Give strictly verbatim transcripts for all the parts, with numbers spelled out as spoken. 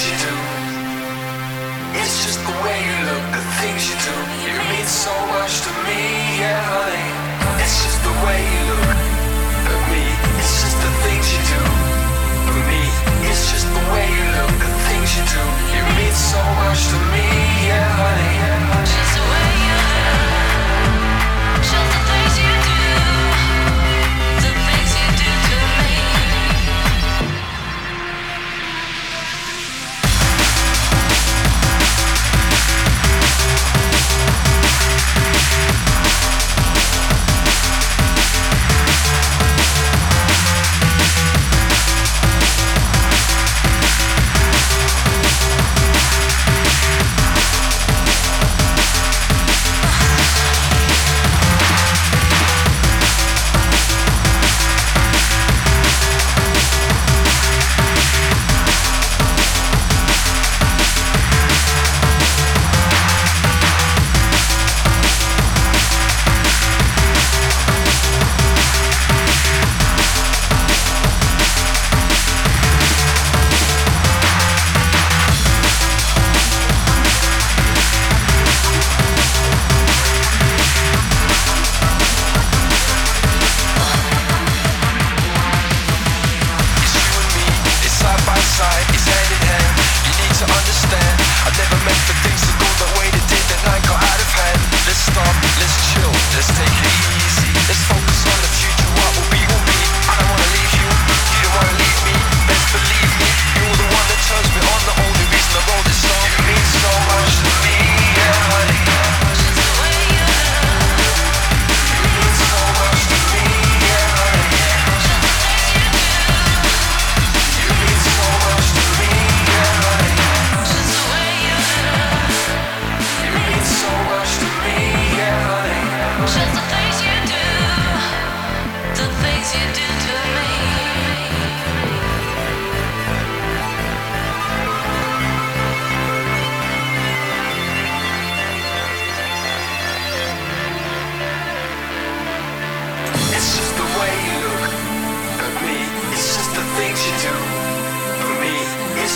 things you do. It's just the way you look, the things you do. You mean so much to me, yeah, honey. It's just the way you look at me. It's just the things you do for me. It's just the way you look, the things you do. You mean so much to me, yeah, honey. Just the way you look, just the things you do, the things you do to me.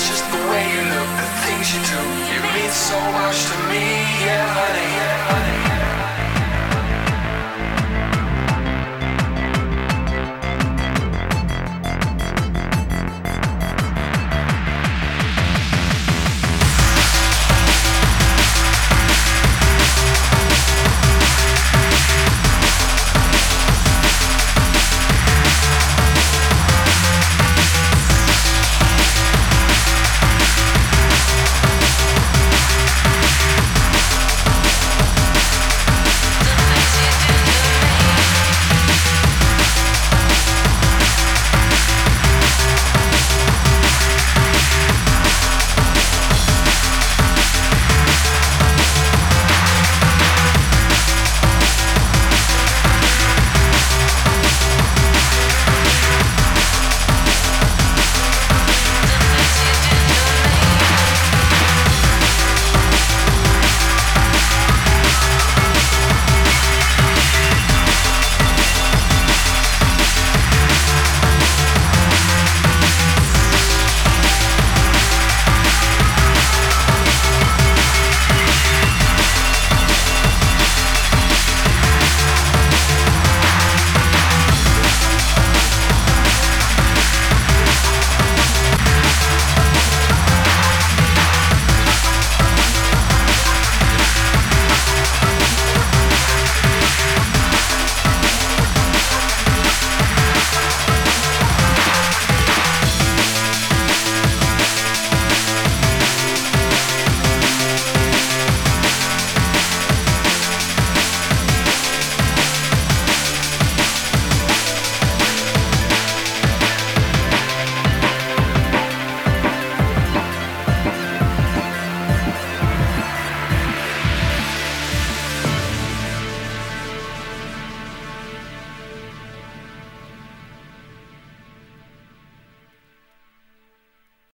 You mean so much to me, yeah, honey, yeah, honey.